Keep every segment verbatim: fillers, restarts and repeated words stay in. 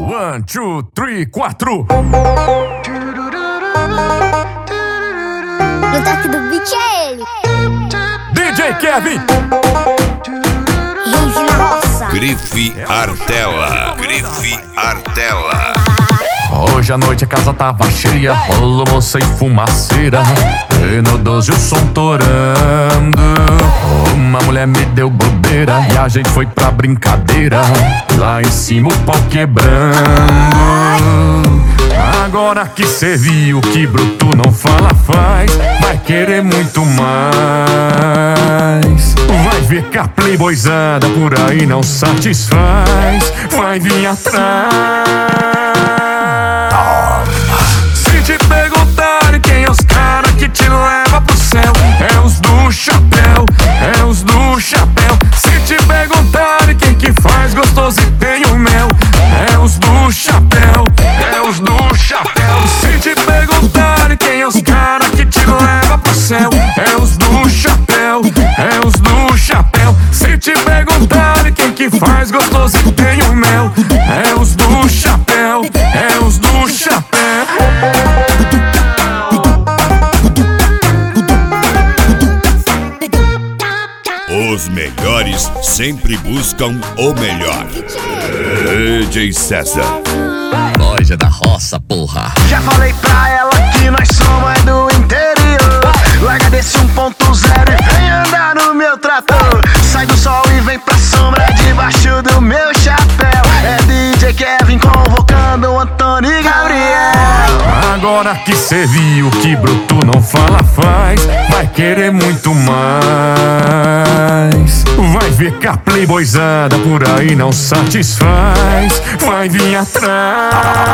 One, two, three, quatro. No toque do beat é ele, D J Kevin. Rave na roça. Grife Artella. Grife Artella. Hoje à noite a casa tava cheia, rolou moça e fumaceira, e no doze o som torando. Uma mulher me deu bobeira e a gente foi pra brincadeira, lá em cima o pau quebrando. Agora que cê viu que bruto não fala faz, vai querer muito mais. Vai ver que a playboyzada por aí não satisfaz, vai vir atrás. Se te perguntarem quem é os caras que te leva pro céu, é os do chapéu, é os do chapéu. Se te perguntarem quem que faz gostoso e tem o mel, é os do chapéu, é os do chapéu. Se te perguntarem quem é os caras que te leva pro céu, é os do chapéu, é os do chapéu. Se te perguntarem quem que faz gostoso e tem o mel, é os do chapéu, é os do chapéu. Os melhores sempre buscam o melhor. D J César. Loja da roça, porra. Já falei pra ela que nós somos é do interior. Larga desse um ponto zero e vem andar no meu trator. Sai do sol e vem pra sombra debaixo do meu chapéu. É D J Kevin convocando o Antônio e Gabriel. Agora que cê viu que bruto não fala faz, vai querer muito mais. Vai ver que a playboyzada por aí não satisfaz, vai vir atrás.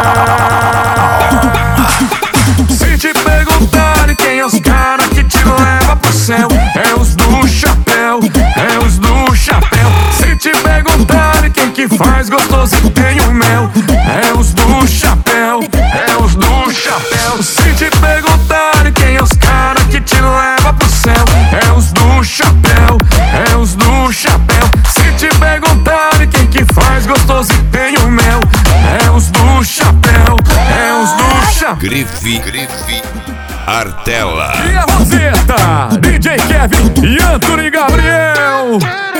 Se te perguntarem quem é os caras que te leva pro céu, é os do chapéu, é os do chapéu. Se te perguntarem quem que faz gostoso e tem o mel, é os do chapéu, é os do chapéu. Se te perguntarem quem é os caras que te leva pro céu, é os do chapéu, é os do chapéu. Se te perguntarem quem que faz gostoso e tem o mel, é os do chapéu, é os do chapéu. Grife, Grife Artella. E a Roseta, D J Kevin e Antônio Gabriel.